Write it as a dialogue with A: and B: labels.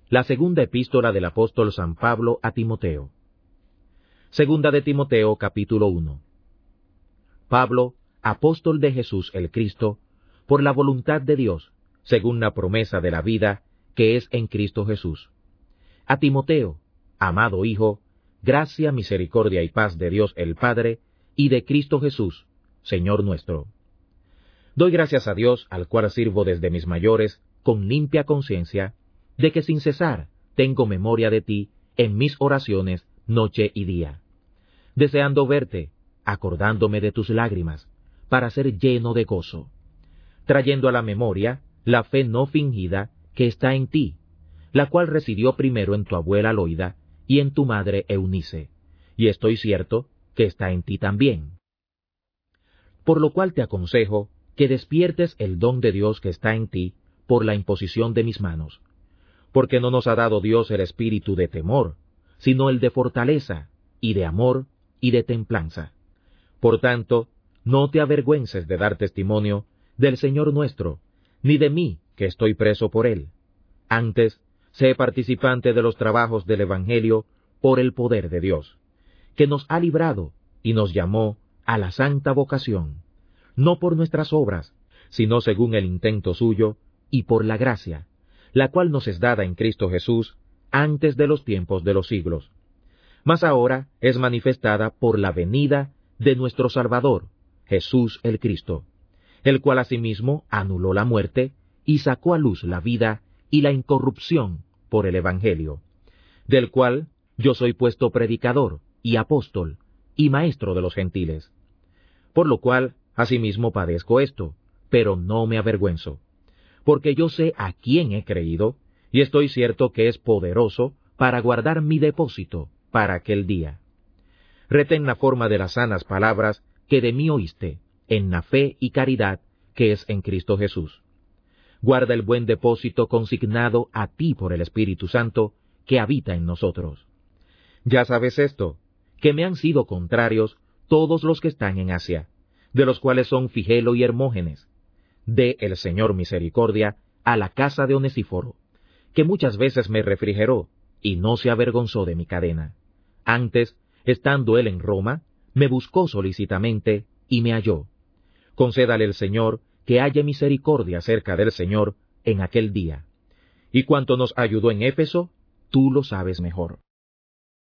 A: La segunda epístola del apóstol San Pablo a Timoteo. Segunda de Timoteo, capítulo 1. Pablo, apóstol de Jesús el Cristo, por la voluntad de Dios, según la promesa de la vida que es en Cristo Jesús. A Timoteo, amado Hijo, gracia, misericordia y paz de Dios el Padre y de Cristo Jesús, Señor nuestro. Doy gracias a Dios, al cual sirvo desde mis mayores, con limpia conciencia, de que sin cesar tengo memoria de ti en mis oraciones noche y día, deseando verte, acordándome de tus lágrimas, para ser lleno de gozo, trayendo a la memoria la fe no fingida que está en ti, la cual residió primero en tu abuela Loida y en tu madre Eunice, y estoy cierto que está en ti también. Por lo cual te aconsejo que despiertes el don de Dios que está en ti por la imposición de mis manos, porque no nos ha dado Dios el espíritu de temor, sino el de fortaleza, y de amor, y de templanza. Por tanto, no te avergüences de dar testimonio del Señor nuestro, ni de mí, que estoy preso por él. Antes, sé participante de los trabajos del Evangelio por el poder de Dios, que nos ha librado y nos llamó a la santa vocación, no por nuestras obras, sino según el intento suyo, y por la gracia, la cual nos es dada en Cristo Jesús antes de los tiempos de los siglos. Mas ahora es manifestada por la venida de nuestro Salvador, Jesús el Cristo, el cual asimismo anuló la muerte y sacó a luz la vida y la incorrupción por el Evangelio, del cual yo soy puesto predicador y apóstol y maestro de los gentiles. Por lo cual asimismo padezco esto, pero no me avergüenzo, porque yo sé a quién he creído, y estoy cierto que es poderoso para guardar mi depósito para aquel día. Retén la forma de las sanas palabras que de mí oíste, en la fe y caridad que es en Cristo Jesús. Guarda el buen depósito consignado a ti por el Espíritu Santo que habita en nosotros. Ya sabes esto, que me han sido contrarios todos los que están en Asia, de los cuales son Figelo y Hermógenes. Dé el Señor misericordia a la casa de Onesíforo, que muchas veces me refrigeró y no se avergonzó de mi cadena. Antes, estando él en Roma, me buscó solícitamente y me halló. Concédale el Señor que haya misericordia cerca del Señor en aquel día. Y cuanto nos ayudó en Éfeso, tú lo sabes mejor.